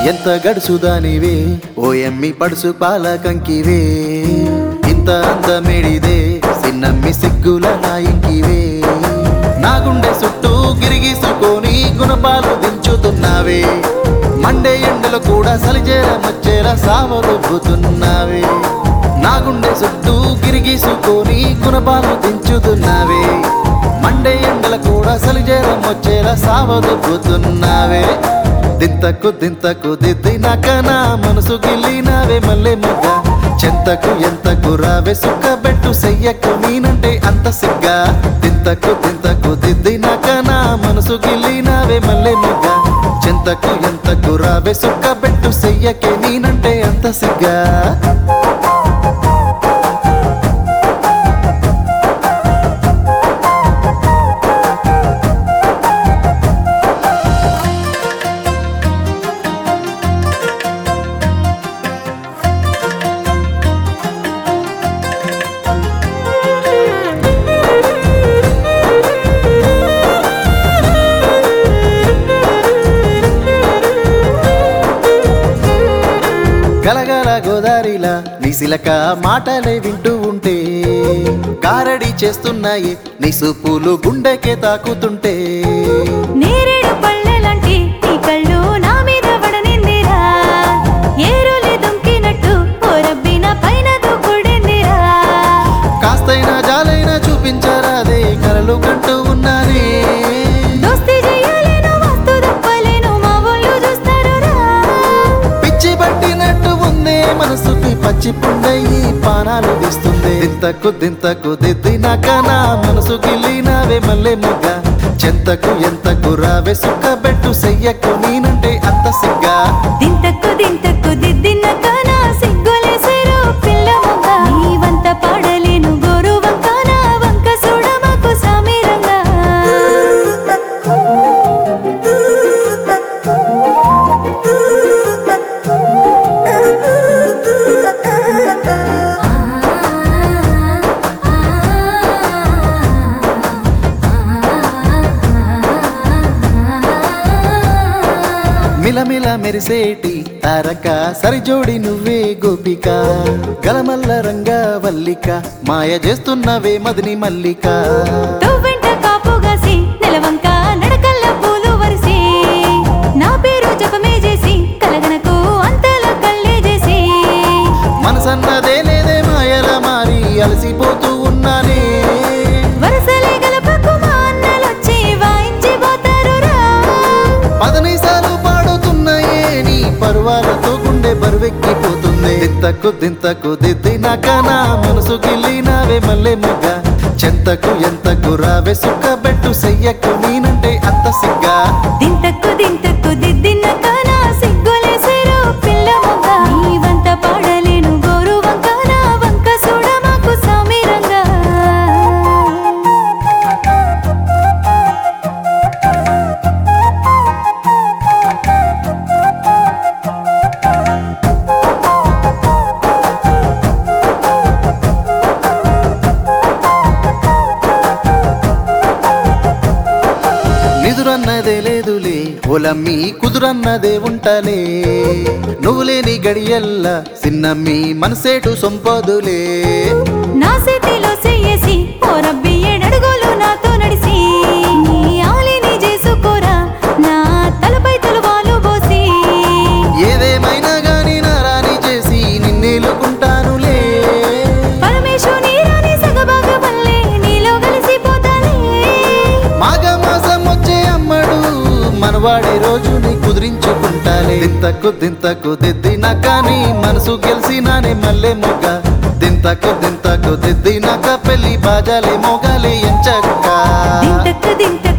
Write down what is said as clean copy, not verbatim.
ఎంత గడుసుదానివే ఓ ఎమ్మి పడుసు పాల కంకివే ఇంత అందమేడిదే సిన్నమ్మి సిగ్గుల నా ఇంకివే నా గుండె చుట్టూ గిరిగీసుకొని గుణపాలు దించుతున్నావే మండే ఎండలు కూడా సలిచేర మచ్చేలా సావదొబ్బుతున్నావే నా గుండె చుట్టూ గిరిగీసుకొని గుణపాలు దించుతున్నావే మండే ఎండలు కూడా సలిచేర మచ్చేలా సావదొబ్బుతున్నావే దింతకు దింతకు దిద్దినాక నా మనసు గిల్లినావే మల్లె మొగ్గ చెంతకు ఎంతకు రావే సుక్కబెట్టు సెయ్యకు నేనంటే అంత సిగ్గా దింతకు దింతకు దిద్దినాక నా మనసు గిల్లినావే మల్లె మొగ్గ చెంతకు ఎంతకు రావే సుక్కబెట్టు సెయ్యకే నేనంటే అంత సిగ్గా గలగల గోదారిలా నీ సిలక మాటలే వింటూ ఉంటే గారడి చేస్తున్నాయి నీ సూపులు గుండెకే తాకుతుంటే నేరేడు పళ్ళెలాంటి నీ కళ్ళు నా మీద పడనిందిరా ఏరులే దుంకినట్టు ఓ రబ్బిన పైన దూకుడిందిరా కాస్తైనా జాలైనా చూపించరాదే కలలు కంటూ ఉన్నానే దోస్తి చెయ్యాలేను మస్తు దప్పలేను మా వాళ్ళు చూస్తారురా పిచ్చి పట్టినట్టు ఉందే మనసుకి పచ్చి పుండయి పానాలు తీస్తుంది దింతకు దింతకు దిద్దినాక నా మనసు గిల్లినావే మల్లె మొగ్గ చెంతకు ఎంతకు రావే సుక్కబెట్టు సెయ్యకు నేనంటే అంత సిగ్గా దింతకు దింతకు దిద్దినాక నా సిగ్గులేసేరు పిల్ల మొగ్గ నీ వంత పాడలేను గోరు వంక నా వంక చూడ మాకు సమీరంగా మిలమిల మెరిసేటి తారక సరిజోడి నువ్వే గోపిక గలమల్ల రంగా వల్లిక మాయ చేస్తున్నవే మదిని మల్లిక తువ్వెంట కాపుగాసి నెలవంక నడకల్ల పూలు వరిసి నా పేరు జపమే చేసి కలగనకు అంతలా కళ్ళే చేసి మనసన్నదే లేదే మాయల మారి అలసిపోతూ ఉన్నానే వరసలే గలపకు మా అన్నలొచ్చి వాయించి పోతారురా పదనైసాలు పాడుతున్నాయే నీ పర్వాలతో గుండె బరువెక్కిపోతుంది దింతకు దింతకు దిద్దినాక నా మనసు గిల్లినావే మల్లె మొగ్గ చెంతకు ఎంతకు రావే సుక్కబెట్టు సెయ్యకు నేనంటే అంత సిగ్గా దింతకు దింతకు దిద్దినాక నా సిగ్గులేసేరు పిల్ల మొగ్గ నీ వంత పాడలేను గోరు వంక నా వంక చూడ మాకు సమీరంగా నిదురన్నదే లేదులే ఒలమ్మి కుదురన్నదే ఉంటలే నువ్వు లేని గడియల్లా సిన్నమ్మి మనసేటు సొంపదులే నా చేతిలో చెయ్యేసి ఓ రబ్బి ఏడడుగులు నాతో నడిసి నీ ఆలిని చేసుకోరా నా తలపై తలువాలు పోసి ఏదేమైనా గాని నారాని చేసి నిన్నేలుకుంటానులే పరమేశుని రాని సగభాగ వల్లే నీలో కలిసిపోతానే మాఘ మాసం వచ్చే అమ్మడు మనవాడే రోజు నీ కుదిరించుకుంటాలే దింతకు దింతకు దిద్దినాక నీ మనసు గెలిసినానే మల్లె మొగ్గ దింతకు దింతకు దిద్దినాక పెళ్లి బాజాలే మోగాలే ఎంచక్క దింతకు దింతకు